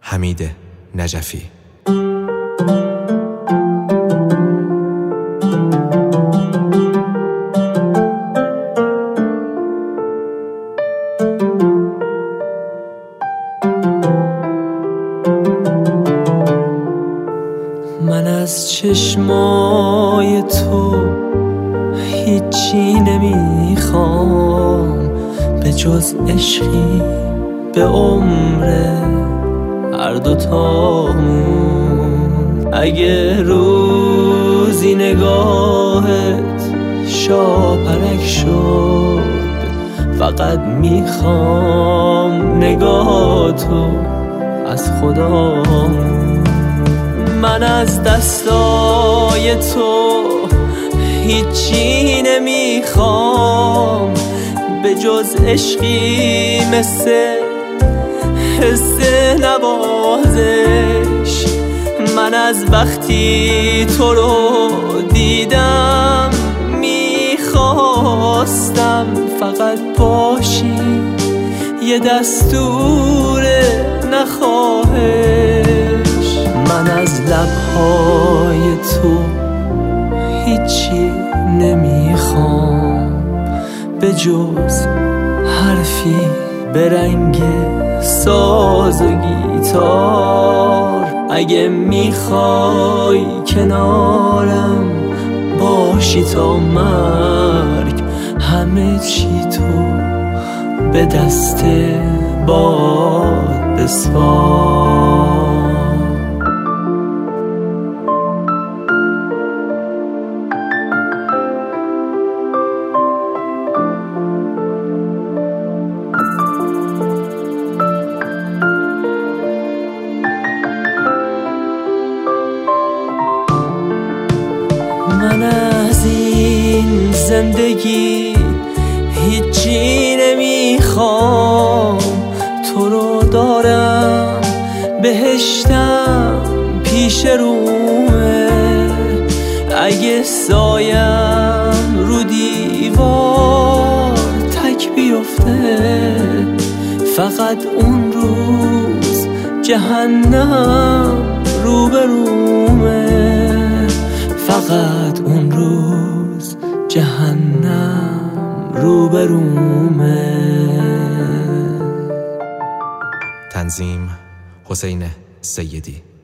حمید نجفی. من از چشمای تو هیچی نمیخوام به جز عشقی به عمر هر دوتامون. اگه روزی نگاهت شاپرک شد فقط میخوام نگاهتو از خدامون. من از دستای تو هیچی نمیخوام به جز عشقی مثل حس نوازش. من از وقتی تو رو دیدم میخواستم فقط باشی یه دستور نخواهش. من از لبهای تو هیچی نمیخوام به جز حرفی به رنگ ساز و گیتار. اگه میخوای کنارم باشی تا مرگ همه چی تو به دست باد بسپار. من از این زندگی هیچی نمیخوام، تو رو دارم بهشتم پیش رومه. اگه سایم رو دیوار تک بیفته فقط اون روز جهنم روبرومه. فقط اون روز جهنم روبرومه. تنظیم حسین سیدی.